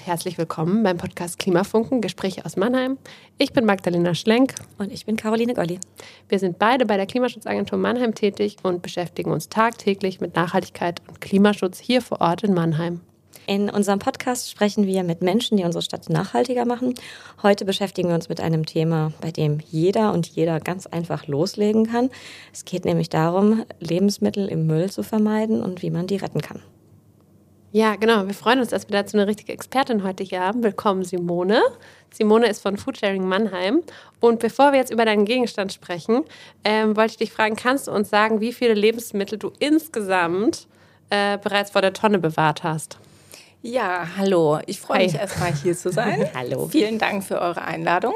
herzlich willkommen beim Podcast Klimafunken, Gespräche aus Mannheim. Ich bin Magdalena Schlenk. Und ich bin Caroline Golli. Wir sind beide bei der Klimaschutzagentur Mannheim tätig und beschäftigen uns tagtäglich mit Nachhaltigkeit und Klimaschutz hier vor Ort in Mannheim. In unserem Podcast sprechen wir mit Menschen, die unsere Stadt nachhaltiger machen. Heute beschäftigen wir uns mit einem Thema, bei dem jeder und jeder ganz einfach loslegen kann. Es geht nämlich darum, Lebensmittel im Müll zu vermeiden und wie man die retten kann. Ja, genau. Wir freuen uns, dass wir dazu eine richtige Expertin heute hier haben. Willkommen, Simone. Simone ist von Foodsharing Mannheim. Und bevor wir jetzt über deinen Gegenstand sprechen, wollte ich dich fragen, kannst du uns sagen, wie viele Lebensmittel du insgesamt bereits vor der Tonne bewahrt hast? Ja, hallo. Ich freue mich erstmal hier zu sein. Hallo. Vielen Dank für eure Einladung.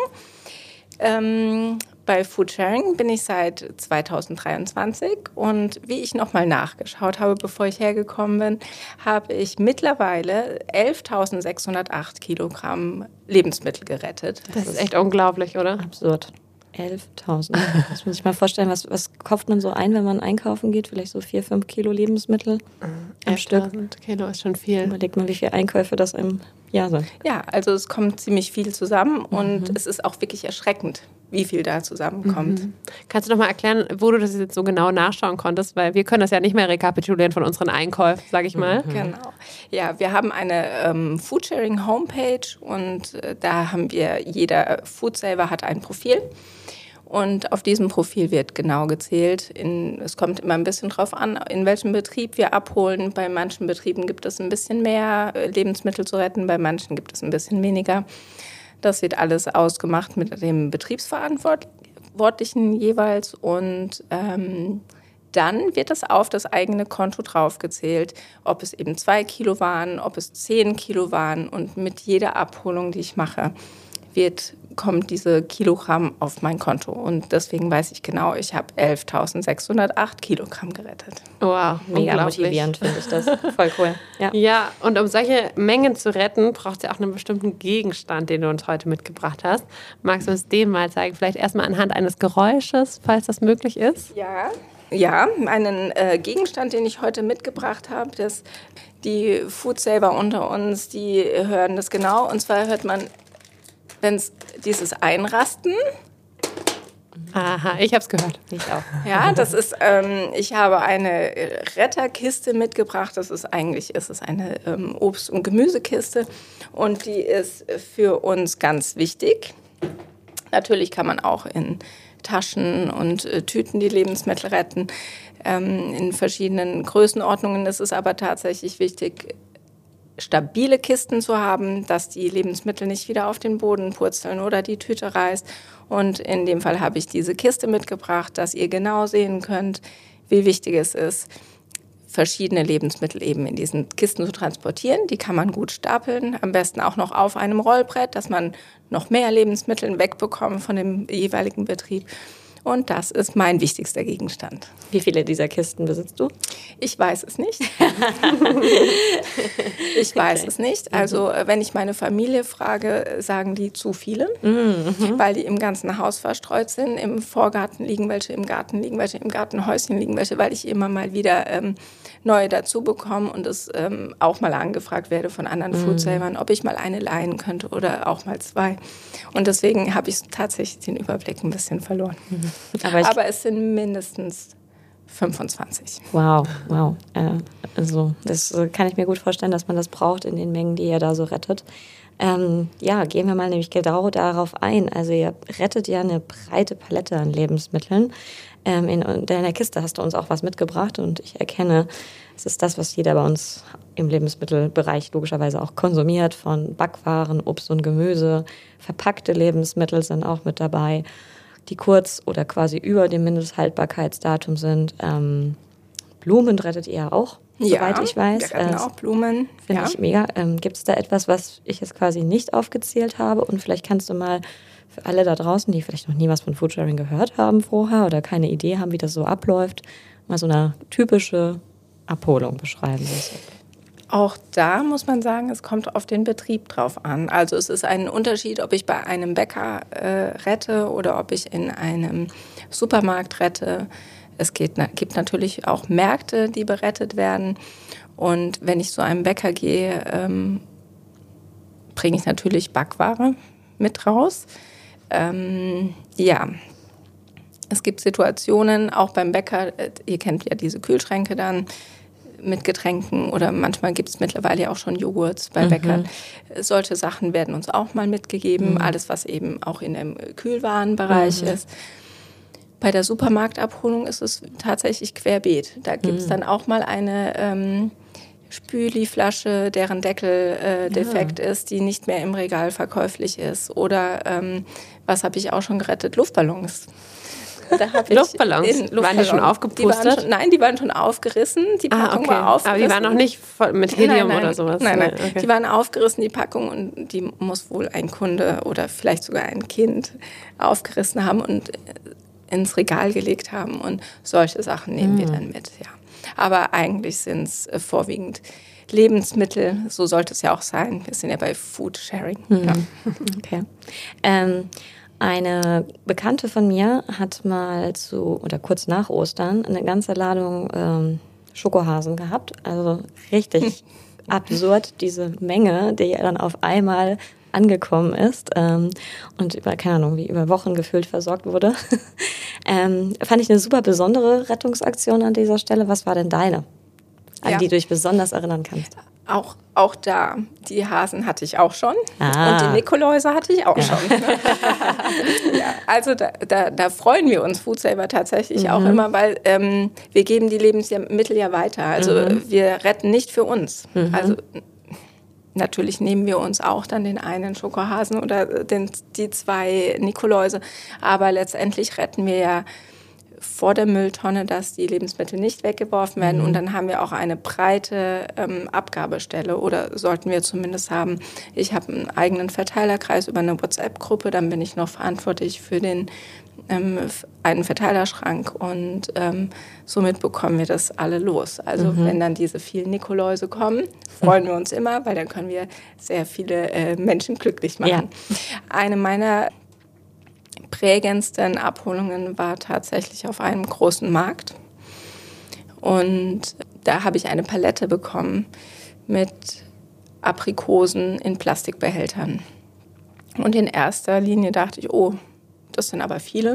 Bei Foodsharing bin ich seit 2023 und wie ich nochmal nachgeschaut habe, bevor ich hergekommen bin, habe ich mittlerweile 11.608 Kilogramm Lebensmittel gerettet. Das ist echt unglaublich, oder? Absurd. 11.000. Das muss ich mal vorstellen, was kauft man so ein, wenn man einkaufen geht? Vielleicht so 4-5 Kilo Lebensmittel am Stück. 11.000 Kilo ist schon viel. Überlegt man, wie viele Einkäufe das im Jahr sind. Ja, also es kommt ziemlich viel zusammen und es ist auch wirklich erschreckend, wie viel da zusammenkommt. Kannst du noch mal erklären, wo du das jetzt so genau nachschauen konntest? Weil wir können das ja nicht mehr rekapitulieren von unseren Einkäufen, sage ich mal. Genau. Ja, wir haben eine Foodsharing-Homepage und da haben wir, jeder Foodsaver hat ein Profil. Und auf diesem Profil wird genau gezählt. Es kommt immer ein bisschen drauf an, in welchem Betrieb wir abholen. Bei manchen Betrieben gibt es ein bisschen mehr Lebensmittel zu retten, bei manchen gibt es ein bisschen weniger. Das wird alles ausgemacht mit dem Betriebsverantwortlichen jeweils. Und dann wird es auf das eigene Konto draufgezählt, ob es eben 2 Kilo waren, ob es 10 Kilo waren. Und mit jeder Abholung, die ich mache, kommt diese Kilogramm auf mein Konto. Und deswegen weiß ich genau, ich habe 11.608 Kilogramm gerettet. Wow, Mega motivierend, finde ich das. Voll cool. Ja, und um solche Mengen zu retten, braucht es ja auch einen bestimmten Gegenstand, den du uns heute mitgebracht hast. Magst du uns den mal zeigen? Vielleicht erstmal anhand eines Geräusches, falls das möglich ist? Ja, einen Gegenstand, den ich heute mitgebracht habe, die Foodsaver unter uns, die hören das genau. Und zwar hört man, wenn es dieses Einrasten. Aha, ich habe es gehört. Ich auch. Ja, das ist, ich habe eine Retterkiste mitgebracht. Ist es eine Obst- und Gemüsekiste und die ist für uns ganz wichtig. Natürlich kann man auch in Taschen und Tüten die Lebensmittel retten. In verschiedenen Größenordnungen ist es aber tatsächlich wichtig, stabile Kisten zu haben, dass die Lebensmittel nicht wieder auf den Boden purzeln oder die Tüte reißt. Und in dem Fall habe ich diese Kiste mitgebracht, dass ihr genau sehen könnt, wie wichtig es ist, verschiedene Lebensmittel eben in diesen Kisten zu transportieren. Die kann man gut stapeln, am besten auch noch auf einem Rollbrett, dass man noch mehr Lebensmittel wegbekommt von dem jeweiligen Betrieb. Und das ist mein wichtigster Gegenstand. Wie viele dieser Kisten besitzt du? Ich weiß es nicht. Es nicht. Also wenn ich meine Familie frage, sagen die zu viele, weil die im ganzen Haus verstreut sind. Im Vorgarten liegen welche, im Garten liegen welche, im Gartenhäuschen liegen welche, weil ich immer mal wieder neue dazu bekomme und es auch mal angefragt werde von anderen Foodsavern, ob ich mal eine leihen könnte oder auch mal 2. Und deswegen habe ich tatsächlich den Überblick ein bisschen verloren. Aber es sind mindestens 25. Wow. Also das kann ich mir gut vorstellen, dass man das braucht in den Mengen, die ihr da so rettet. Gehen wir mal nämlich genau darauf ein. Also ihr rettet ja eine breite Palette an Lebensmitteln. In deiner Kiste hast du uns auch was mitgebracht und ich erkenne, es ist das, was jeder bei uns im Lebensmittelbereich logischerweise auch konsumiert, von Backwaren, Obst und Gemüse, verpackte Lebensmittel sind auch mit dabei, die kurz oder quasi über dem Mindesthaltbarkeitsdatum sind. Blumen rettet ihr auch, soweit ich weiß. Wir retten auch Blumen. Finde ich mega. Gibt es da etwas, was ich jetzt quasi nicht aufgezählt habe? Und vielleicht kannst du mal für alle da draußen, die vielleicht noch nie was von Foodsharing gehört haben vorher oder keine Idee haben, wie das so abläuft, mal so eine typische Abholung beschreiben. Auch da muss man sagen, es kommt auf den Betrieb drauf an. Also es ist ein Unterschied, ob ich bei einem Bäcker rette oder ob ich in einem Supermarkt rette. Es gibt natürlich auch Märkte, die berettet werden. Und wenn ich zu einem Bäcker gehe, bringe ich natürlich Backware mit raus. Es gibt Situationen, auch beim Bäcker, ihr kennt ja diese Kühlschränke dann mit Getränken oder manchmal gibt es mittlerweile auch schon Joghurts bei Bäckern. Solche Sachen werden uns auch mal mitgegeben, alles was eben auch in dem Kühlwarenbereich ist. Bei der Supermarktabholung ist es tatsächlich querbeet. Da gibt es dann auch mal eine Spüli-Flasche, deren Deckel defekt ist, die nicht mehr im Regal verkäuflich ist. Oder was habe ich auch schon gerettet? Luftballons. Luftballons? Waren die schon aufgepustet? Nein, die waren schon aufgerissen. Die Packung war aufgerissen. Aber die waren noch nicht mit Helium oder sowas? Nein. Okay. Die waren aufgerissen, die Packung, und die muss wohl ein Kunde oder vielleicht sogar ein Kind aufgerissen haben und ins Regal gelegt haben. Und solche Sachen nehmen wir dann mit, ja. Aber eigentlich sind es vorwiegend Lebensmittel. So sollte es ja auch sein. Wir sind ja bei Food Sharing. Ja. Okay. Eine Bekannte von mir hat mal kurz nach Ostern eine ganze Ladung Schokohasen gehabt. Also richtig absurd, diese Menge, die dann auf einmal angekommen ist und über Wochen gefühlt versorgt wurde. Fand ich eine super besondere Rettungsaktion an dieser Stelle. Was war denn deine, an die du dich besonders erinnern kannst? Auch da, die Hasen hatte ich auch schon und die Nikoläuse hatte ich auch schon. Ja, also da freuen wir uns Foodsaver tatsächlich auch immer, weil wir geben die Lebensmittel ja weiter. Also wir retten nicht für uns. Also natürlich nehmen wir uns auch dann den einen Schokohasen oder die 2 Nikoläuse, aber letztendlich retten wir ja vor der Mülltonne, dass die Lebensmittel nicht weggeworfen werden. Und dann haben wir auch eine breite Abgabestelle, oder sollten wir zumindest haben. Ich habe einen eigenen Verteilerkreis über eine WhatsApp-Gruppe, dann bin ich noch verantwortlich für einen Verteilerschrank, und somit bekommen wir das alle los. Also wenn dann diese vielen Nikoläuse kommen, freuen wir uns immer, weil dann können wir sehr viele Menschen glücklich machen. Ja. Eine meiner prägendsten Abholungen war tatsächlich auf einem großen Markt. Und da habe ich eine Palette bekommen mit Aprikosen in Plastikbehältern. Und in erster Linie dachte ich, oh, das sind aber viele.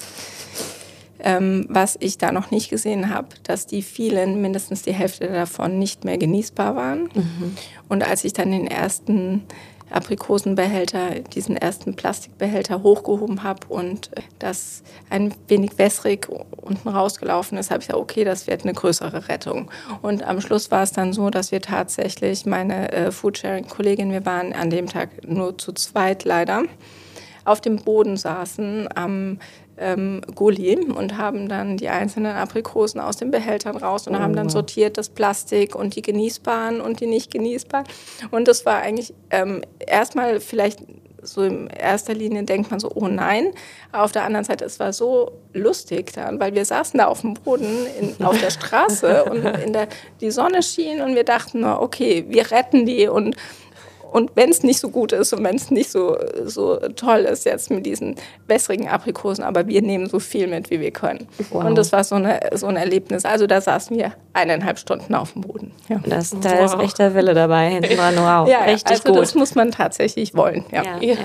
Was ich da noch nicht gesehen habe, dass die vielen, mindestens die Hälfte davon, nicht mehr genießbar waren. Und als ich dann den ersten Aprikosenbehälter, diesen ersten Plastikbehälter hochgehoben habe und das ein wenig wässrig unten rausgelaufen ist, habe ich gesagt, okay, das wird eine größere Rettung. Und am Schluss war es dann so, dass wir tatsächlich, meine Foodsharing-Kollegin, wir waren an dem Tag nur zu zweit leider, auf dem Boden saßen am Gully und haben dann die einzelnen Aprikosen aus den Behältern raus und haben dann sortiert das Plastik und die genießbaren und die nicht genießbaren. Und das war eigentlich erstmal vielleicht so in erster Linie denkt man so, oh nein. Aber auf der anderen Seite, es war so lustig dann, weil wir saßen da auf dem Boden auf der Straße und die Sonne schien und wir dachten nur, okay, wir retten die, und wenn es nicht so gut ist und wenn es nicht so toll ist jetzt mit diesen wässrigen Aprikosen, aber wir nehmen so viel mit, wie wir können. Wow. Und das war so ein Erlebnis. Also da saßen wir 1,5 Stunden auf dem Boden. Ja. Da ist echter Wille dabei. Wow, ja, richtig also gut. Das muss man tatsächlich wollen. Ja.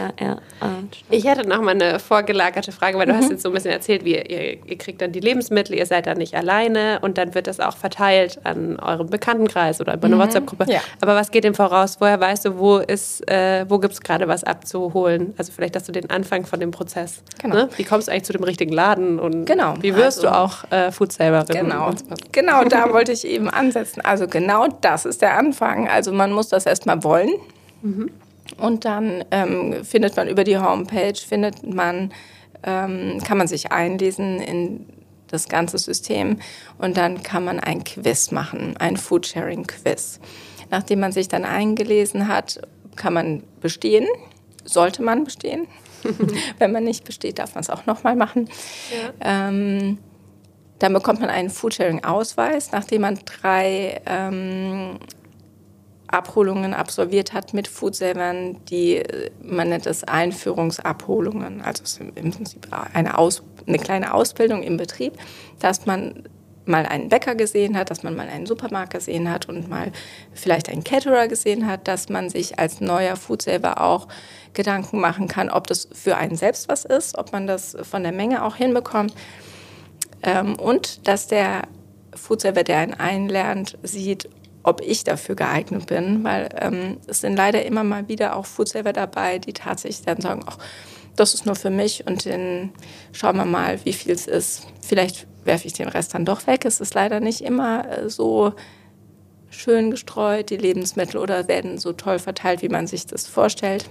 Ich hätte noch mal eine vorgelagerte Frage, weil du hast jetzt so ein bisschen erzählt, wie ihr kriegt dann die Lebensmittel, ihr seid da nicht alleine und dann wird das auch verteilt an eurem Bekanntenkreis oder über eine WhatsApp-Gruppe. Ja. Aber was geht dem voraus? Woher weißt du, wo gibt es gerade was abzuholen? Also vielleicht hast du den Anfang von dem Prozess. Genau. Ne? Wie kommst du eigentlich zu dem richtigen Laden? Und wie wirst du auch Foodsaverin? Genau, da wollte ich eben ansetzen. Also genau das ist der Anfang. Also man muss das erstmal wollen. Und dann findet man über die Homepage, kann man sich einlesen in das ganze System. Und dann kann man ein Quiz machen, ein Foodsharing-Quiz. Nachdem man sich dann eingelesen hat, kann man bestehen, sollte man bestehen. Wenn man nicht besteht, darf man es auch nochmal machen. Ja. Dann bekommt man einen Foodsharing-Ausweis, nachdem man 3 Abholungen absolviert hat mit Foodsavern, man nennt es Einführungsabholungen. Also es ist im Prinzip eine kleine Ausbildung im Betrieb, dass man mal einen Bäcker gesehen hat, dass man mal einen Supermarkt gesehen hat und mal vielleicht einen Caterer gesehen hat, dass man sich als neuer Foodsaver auch Gedanken machen kann, ob das für einen selbst was ist, ob man das von der Menge auch hinbekommt. Und dass der Foodsaver, der einen einlernt, sieht, ob ich dafür geeignet bin, weil es sind leider immer mal wieder auch Foodsaver dabei, die tatsächlich dann sagen, ach, das ist nur für mich und dann schauen wir mal, wie viel es ist. Vielleicht werfe ich den Rest dann doch weg. Es ist leider nicht immer so schön gestreut, die Lebensmittel, oder werden so toll verteilt, wie man sich das vorstellt.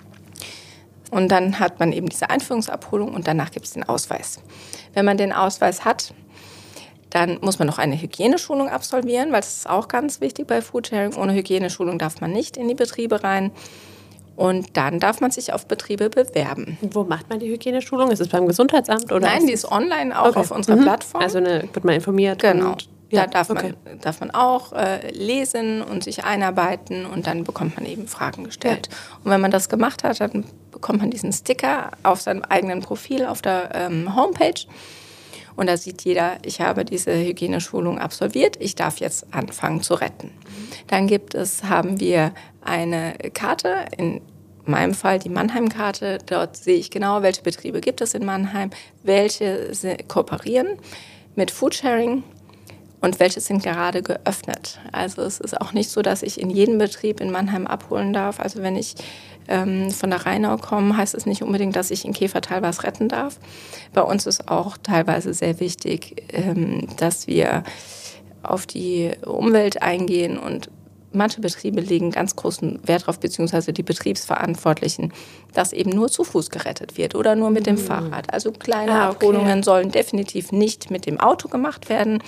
Und dann hat man eben diese Einführungsabholung und danach gibt es den Ausweis. Wenn man den Ausweis hat, dann muss man noch eine Hygieneschulung absolvieren, weil das ist auch ganz wichtig bei Foodsharing. Ohne Hygieneschulung darf man nicht in die Betriebe rein. Und dann darf man sich auf Betriebe bewerben. Wo macht man die Hygieneschulung? Ist es beim Gesundheitsamt? Oder Nein, die ist online auch auf unserer Plattform. Also wird man informiert. Genau. Und, da darf man auch lesen und sich einarbeiten und dann bekommt man eben Fragen gestellt. Ja. Und wenn man das gemacht hat, dann bekommt man diesen Sticker auf seinem eigenen Profil auf der Homepage. Und da sieht jeder, ich habe diese Hygieneschulung absolviert, ich darf jetzt anfangen zu retten. Dann haben wir eine Karte, in meinem Fall die Mannheim-Karte. Dort sehe ich genau, welche Betriebe gibt es in Mannheim, welche kooperieren mit Foodsharing und welche sind gerade geöffnet. Also es ist auch nicht so, dass ich in jedem Betrieb in Mannheim abholen darf. Also wenn ich von der Rheinau komme, heißt es nicht unbedingt, dass ich in Käfertal was retten darf. Bei uns ist auch teilweise sehr wichtig, dass wir auf die Umwelt eingehen und manche Betriebe legen ganz großen Wert darauf, beziehungsweise die Betriebsverantwortlichen, dass eben nur zu Fuß gerettet wird oder nur mit dem Fahrrad. Also kleine Abholungen sollen definitiv nicht mit dem Auto gemacht werden.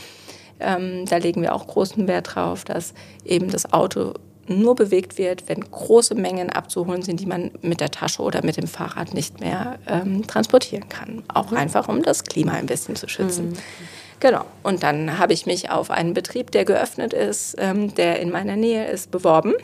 Da legen wir auch großen Wert drauf, dass eben das Auto nur bewegt wird, wenn große Mengen abzuholen sind, die man mit der Tasche oder mit dem Fahrrad nicht mehr transportieren kann. Auch einfach, um das Klima ein bisschen zu schützen. Genau. Und dann habe ich mich auf einen Betrieb, der geöffnet ist, der in meiner Nähe ist, beworben.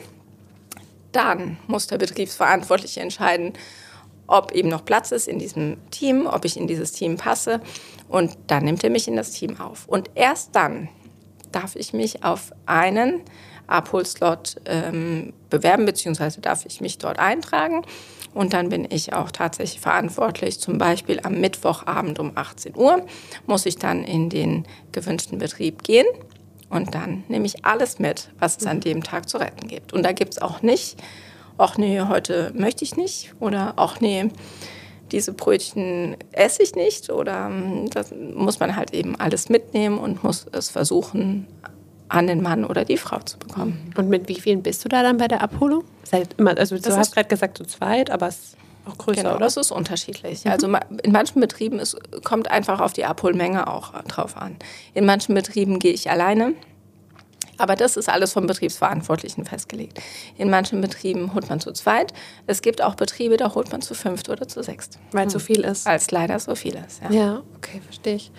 Dann muss der Betriebsverantwortliche entscheiden, ob eben noch Platz ist in diesem Team, ob ich in dieses Team passe. Und dann nimmt er mich in das Team auf. Und erst dann darf ich mich auf einen Abholslot bewerben, beziehungsweise darf ich mich dort eintragen. Und dann bin ich auch tatsächlich verantwortlich, zum Beispiel am Mittwochabend um 18 Uhr muss ich dann in den gewünschten Betrieb gehen. Und dann nehme ich alles mit, was es an dem Tag zu retten gibt. Und da gibt es auch nicht, ach nee, heute möchte ich nicht oder ach nee, diese Brötchen esse ich nicht. Oder das muss man halt eben alles mitnehmen und muss es versuchen, an den Mann oder die Frau zu bekommen. Und mit wie vielen bist du da dann bei der Abholung? Also du hast gerade gesagt zu zweit, aber es ist auch größer, genau, oder? Das ist unterschiedlich. Also in manchen Betrieben kommt einfach auf die Abholmenge auch drauf an. In manchen Betrieben gehe ich alleine, aber das ist alles vom Betriebsverantwortlichen festgelegt. In manchen Betrieben holt man zu zweit. Es gibt auch Betriebe, da holt man zu fünft oder zu sechst. Weil es so viel ist. Weil es leider so viel ist, ja. Ja, okay, verstehe ich.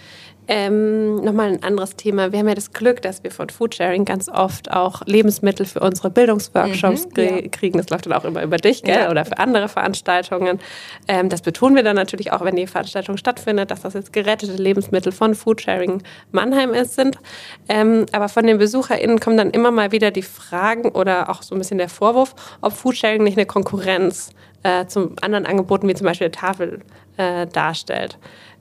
Nochmal ein anderes Thema. Wir haben ja das Glück, dass wir von Foodsharing ganz oft auch Lebensmittel für unsere Bildungsworkshops kriegen. Das läuft dann auch immer über dich, gell? Oder für andere Veranstaltungen. Das betonen wir dann natürlich auch, wenn die Veranstaltung stattfindet, dass das jetzt gerettete Lebensmittel von Foodsharing Mannheim sind. Aber von den BesucherInnen kommen dann immer mal wieder die Fragen oder auch so ein bisschen der Vorwurf, ob Foodsharing nicht eine Konkurrenz zu anderen Angeboten wie zum Beispiel der Tafel darstellt.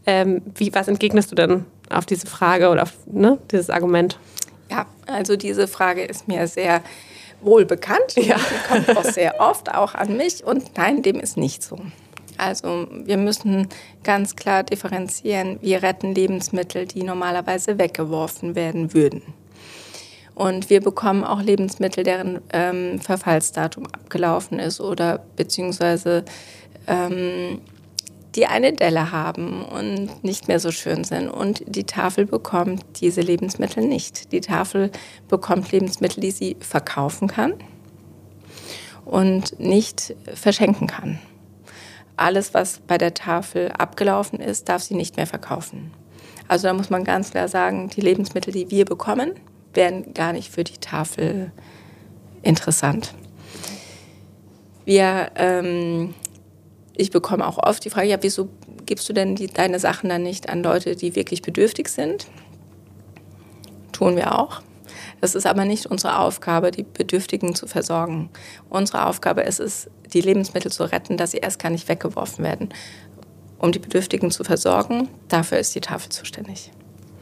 Was entgegnest du denn auf diese Frage oder auf dieses Argument? Ja, also diese Frage ist mir sehr wohl bekannt. Ja. Die kommt auch sehr oft auch an mich. Und nein, dem ist nicht so. Also wir müssen ganz klar differenzieren. Wir retten Lebensmittel, die normalerweise weggeworfen werden würden. Und wir bekommen auch Lebensmittel, deren Verfallsdatum abgelaufen ist oder beziehungsweise die eine Delle haben und nicht mehr so schön sind. Und die Tafel bekommt diese Lebensmittel nicht. Die Tafel bekommt Lebensmittel, die sie verkaufen kann und nicht verschenken kann. Alles, was bei der Tafel abgelaufen ist, darf sie nicht mehr verkaufen. Also da muss man ganz klar sagen, die Lebensmittel, die wir bekommen, wären gar nicht für die Tafel interessant. Ich bekomme auch oft die Frage, ja, wieso gibst du denn deine Sachen dann nicht an Leute, die wirklich bedürftig sind? tun wir auch. Es ist aber nicht unsere Aufgabe, die Bedürftigen zu versorgen. Unsere Aufgabe ist es, die Lebensmittel zu retten, dass sie erst gar nicht weggeworfen werden. Um die Bedürftigen zu versorgen, dafür ist die Tafel zuständig.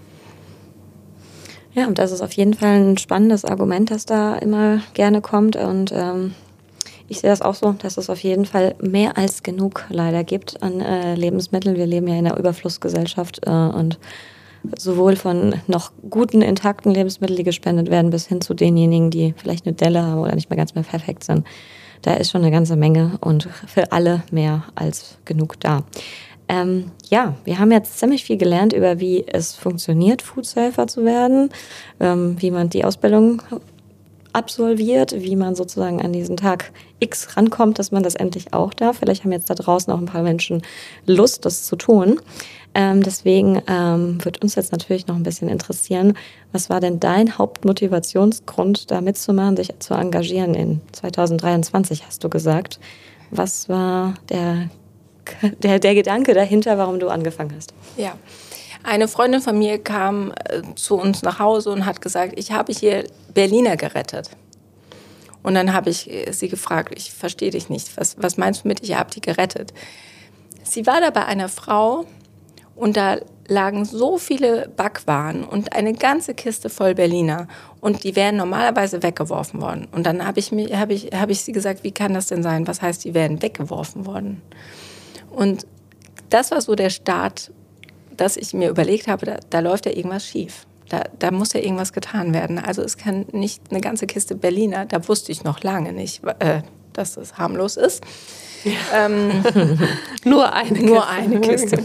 Ja, und das ist auf jeden Fall ein spannendes Argument, das da immer gerne kommt. Und ich sehe das auch so, dass es auf jeden Fall mehr als genug leider gibt an Lebensmitteln. Wir leben ja in einer Überflussgesellschaft und sowohl von noch guten, intakten Lebensmitteln, die gespendet werden, bis hin zu denjenigen, die vielleicht eine Delle haben oder nicht mehr ganz mehr perfekt sind. Da ist schon eine ganze Menge und für alle mehr als genug da. Ja, wir haben jetzt ziemlich viel gelernt über, wie es funktioniert, Foodsafer zu werden, wie man die Ausbildung absolviert, wie man sozusagen an diesen Tag X rankommt, dass man das endlich auch darf. Vielleicht haben jetzt da draußen auch ein paar Menschen Lust, das zu tun. Deswegen wird uns jetzt natürlich noch ein bisschen interessieren, was war denn dein Hauptmotivationsgrund, da mitzumachen, dich zu engagieren in 2023, hast du gesagt. Was war der Gedanke dahinter, warum du angefangen hast? Ja, eine Freundin von mir kam zu uns nach Hause und hat gesagt, ich habe hier Berliner gerettet. Und dann habe ich sie gefragt, ich verstehe dich nicht, was meinst du mit, ich habe die gerettet? Sie war da bei einer Frau und da lagen so viele Backwaren und eine ganze Kiste voll Berliner und die wären normalerweise weggeworfen worden. Und dann habe ich sie gesagt, wie kann das denn sein? Was heißt, die wären weggeworfen worden? Und das war so der Start, dass ich mir überlegt habe, da läuft ja irgendwas schief. Da muss ja irgendwas getan werden. Also es kann nicht eine ganze Kiste Berliner, da wusste ich noch lange nicht, dass das harmlos ist. Ja. Nur eine Kiste.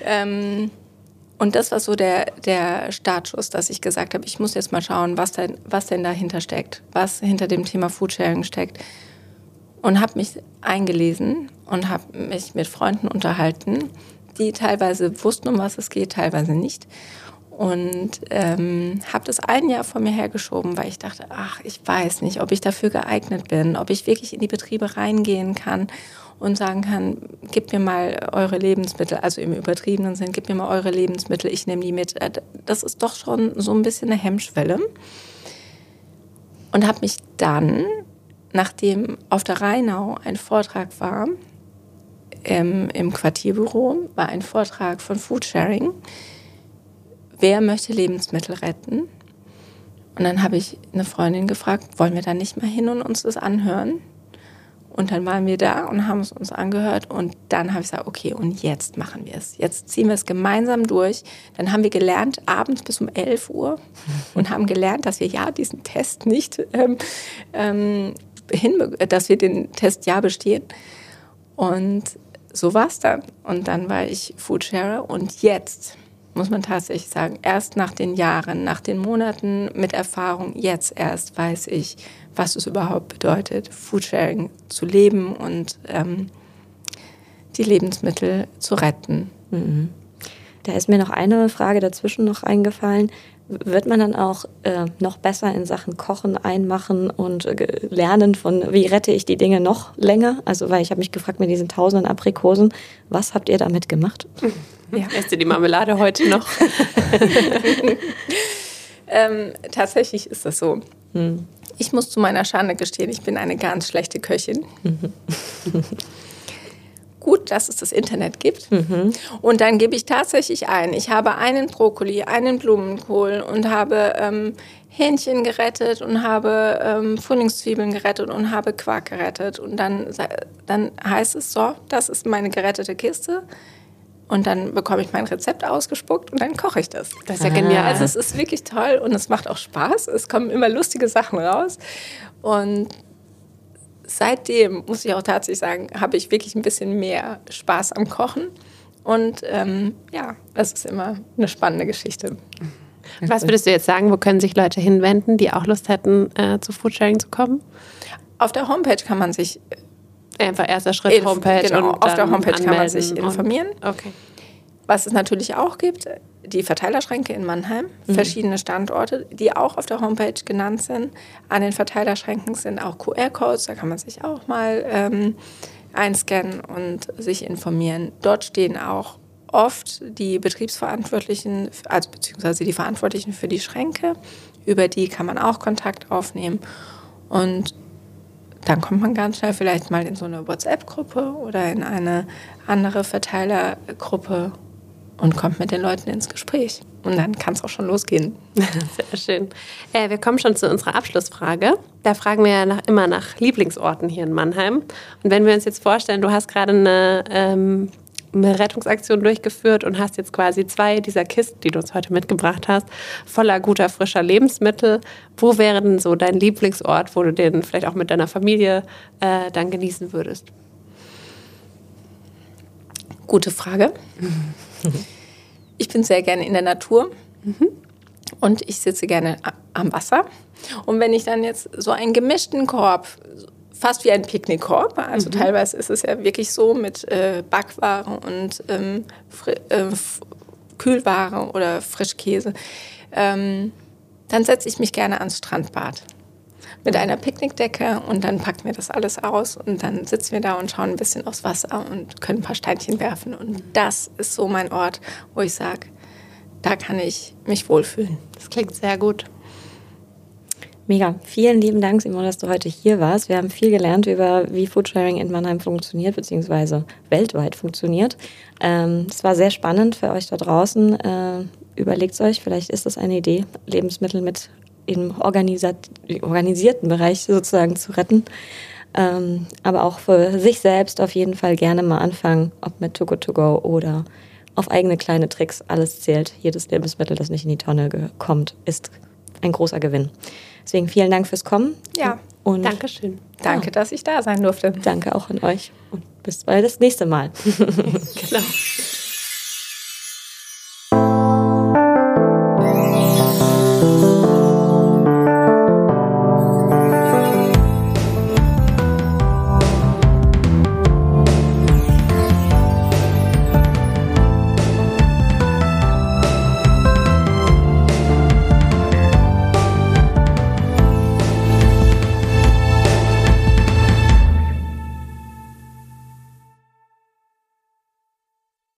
Und das war so der Startschuss, dass ich gesagt habe, ich muss jetzt mal schauen, was denn dahinter steckt, was hinter dem Thema Foodsharing steckt. Und habe mich eingelesen und habe mich mit Freunden unterhalten, die teilweise wussten, um was es geht, teilweise nicht. Und habe das ein Jahr vor mir hergeschoben, weil ich dachte, ich weiß nicht, ob ich dafür geeignet bin, ob ich wirklich in die Betriebe reingehen kann und sagen kann, gebt mir mal eure Lebensmittel, also im übertriebenen Sinn, gebt mir mal eure Lebensmittel, ich nehme die mit. Das ist doch schon so ein bisschen eine Hemmschwelle. Und habe mich dann, nachdem auf der Rheinau ein Vortrag war, im Quartierbüro, war ein Vortrag von Foodsharing. Wer möchte Lebensmittel retten? Und dann habe ich eine Freundin gefragt, wollen wir da nicht mal hin und uns das anhören? Und dann waren wir da und haben es uns angehört. Und dann habe ich gesagt, okay, und jetzt machen wir es. Jetzt ziehen wir es gemeinsam durch. Dann haben wir gelernt, abends bis um 11 Uhr und haben gelernt, dass wir diesen Test nicht, dass wir den Test bestehen. Und so war es dann. Und dann war ich Foodsharer. Und jetzt muss man tatsächlich sagen, erst nach den Jahren, nach den Monaten mit Erfahrung, jetzt erst weiß ich, was es überhaupt bedeutet, Foodsharing zu leben und die Lebensmittel zu retten. Mhm. Da ist mir noch eine Frage dazwischen noch eingefallen. Wird man dann auch noch besser in Sachen Kochen, Einmachen und lernen von, wie rette ich die Dinge noch länger? Also, weil ich habe mich gefragt, mit diesen tausenden Aprikosen, was habt ihr damit gemacht? Ja, esst ihr die Marmelade heute noch? Tatsächlich ist das so. Ich muss zu meiner Schande gestehen, ich bin eine ganz schlechte Köchin. Gut, dass es das Internet gibt. Und dann gebe ich tatsächlich ein. Ich habe einen Brokkoli, einen Blumenkohl und habe Hähnchen gerettet und habe Frühlingszwiebeln gerettet und habe Quark gerettet. Und dann heißt es so, das ist meine gerettete Kiste. Und dann bekomme ich mein Rezept ausgespuckt und dann koche ich das. Das ist ja genial. Also es ist wirklich toll und es macht auch Spaß. Es kommen immer lustige Sachen raus. Und seitdem, muss ich auch tatsächlich sagen, habe ich wirklich ein bisschen mehr Spaß am Kochen. Und das ist immer eine spannende Geschichte. Was würdest du jetzt sagen, wo können sich Leute hinwenden, die auch Lust hätten, zu Foodsharing zu kommen? Auf der Homepage kann man sich einfach erster Schritt Homepage. Genau, und auf der Homepage kann man sich informieren. Okay. Was es natürlich auch gibt, die Verteilerschränke in Mannheim, verschiedene Standorte, die auch auf der Homepage genannt sind. An den Verteilerschränken sind auch QR-Codes, da kann man sich auch mal einscannen und sich informieren. Dort stehen auch oft die Betriebsverantwortlichen, also beziehungsweise die Verantwortlichen für die Schränke, über die kann man auch Kontakt aufnehmen. Und dann kommt man ganz schnell vielleicht mal in so eine WhatsApp-Gruppe oder in eine andere Verteilergruppe und kommt mit den Leuten ins Gespräch. Und dann kann es auch schon losgehen. Sehr schön. Wir kommen schon zu unserer Abschlussfrage. Da fragen wir ja immer nach Lieblingsorten hier in Mannheim. Und wenn wir uns jetzt vorstellen, du hast gerade eine Rettungsaktion durchgeführt und hast jetzt quasi 2 dieser Kisten, die du uns heute mitgebracht hast, voller guter, frischer Lebensmittel. Wo wäre denn so dein Lieblingsort, wo du den vielleicht auch mit deiner Familie dann genießen würdest? Gute Frage. Ich bin sehr gerne in der Natur und ich sitze gerne am Wasser. Und wenn ich dann jetzt so einen gemischten Korb, fast wie ein Picknickkorb, also teilweise ist es ja wirklich so mit Backwaren und Kühlware oder Frischkäse, dann setze ich mich gerne ans Strandbad mit einer Picknickdecke und dann packen wir das alles aus und dann sitzen wir da und schauen ein bisschen aufs Wasser und können ein paar Steinchen werfen. Und das ist so mein Ort, wo ich sage, da kann ich mich wohlfühlen. Das klingt sehr gut. Mega. Vielen lieben Dank, Simone, dass du heute hier warst. Wir haben viel gelernt über, wie Foodsharing in Mannheim funktioniert, beziehungsweise weltweit funktioniert. Es war sehr spannend für euch da draußen. Überlegt euch, vielleicht ist das eine Idee, Lebensmittel mit im organisierten Bereich sozusagen zu retten. Aber auch für sich selbst auf jeden Fall gerne mal anfangen, ob mit Too Good To Go oder auf eigene kleine Tricks. Alles zählt. Jedes Lebensmittel, das nicht in die Tonne kommt, ist ein großer Gewinn. Deswegen vielen Dank fürs Kommen. Ja, und Dankeschön. Danke, dass ich da sein durfte. Danke auch an euch und bis bald das nächste Mal. Genau.